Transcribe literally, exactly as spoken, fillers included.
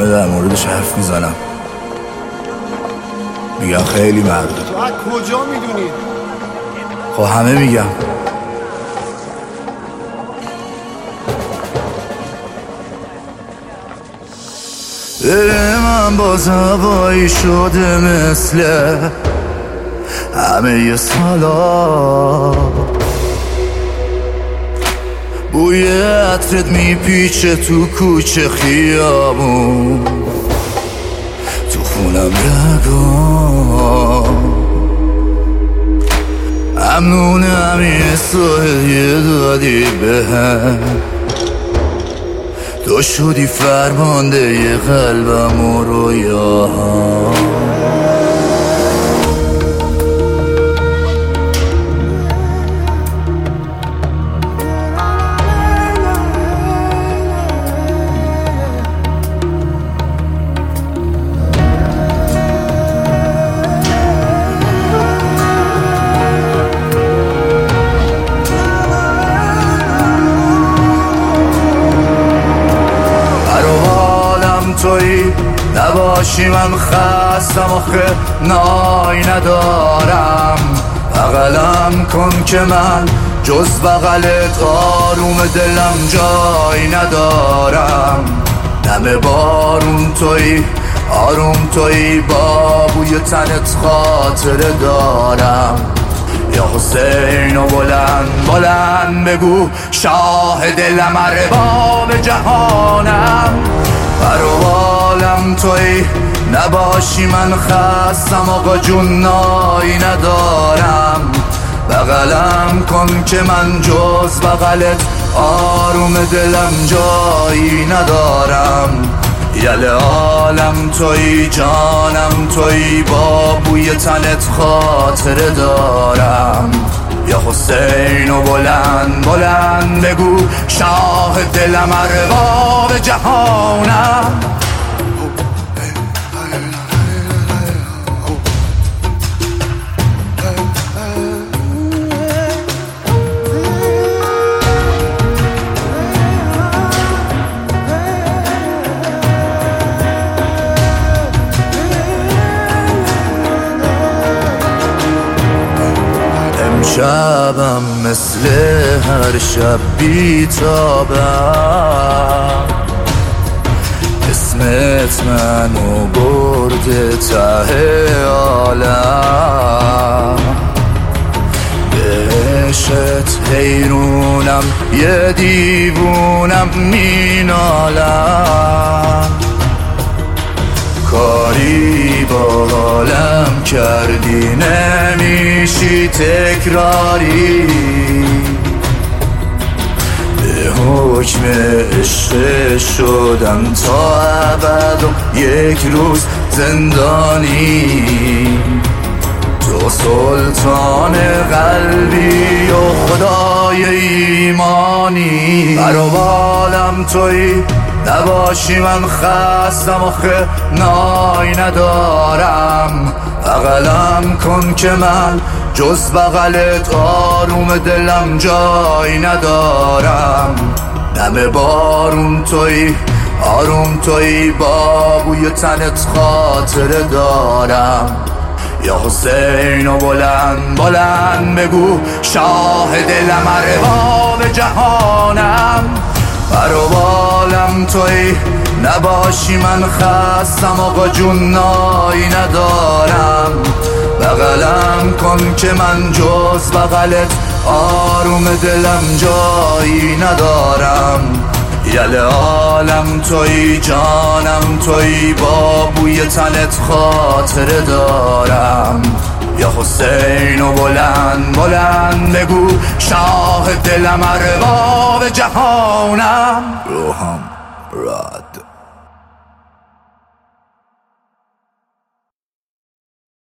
همه در موردش حرف میزنم، میگن خیلی مرده. تو از کجا میدونی؟ خب همه میگم. دل من باز هوایی شده مثل همه ی سالا، بوی عطرت میپیچه تو کوچه خیابون، تو خونم رگام. ممنونم یه سایه دادی بهم، تو شدی فرمانده ی قلبم و رویاهام. تویی نباشی من خستم، آخه نای ندارم. بغلم کن که من جز بغلت آروم دلم جای ندارم. نم بارون تویی، آروم تویی، با بوی تنت خاطره دارم. یا حسین و بلند بلند بگو شاه دلم، ارباب جهانم. پروالم تویی نباشی من خستم، آقا جون نای ندارم. بغلم کن که من جز بغلت آروم دلم جایی ندارم. یل عالم تویی، جانم تویی، با بوی تنت خاطره دارم. یا حسین و بلند بلند بگو شاه دلم، ارباب جهانم. شبم مثل هر شب بیتابم، اسمت منو برده ته عالم. بهشت حیرونم، یه دیوونم مینالم. کاری با حالم کردی نمیشی تکراری، به حکم عشق شدم تا ابد و یک روز زندانی. تو سلطان قلبی و خدای ایمانی. پروالم تویی نباشی من خستم، آخه نای ندارم. بغلم کن که من جز بغلت آروم دلم جای ندارم. نم بارون تویی، آروم تویی، با بوی تنت خاطره دارم. یا حسین و بلند بلند بگو شاه دلم، ارباب جهانم. پروالم تویی نباشی من خستم، آقا جون نای ندارم. بغلم کن که من جز بغلت آروم دلم جایی ندارم. یل عالم تویی، جانم تویی، با بوی تنت خاطره دارم. یا حسین و بلند بلند بگو شاه دلم، ارباب جهانم. روحم راد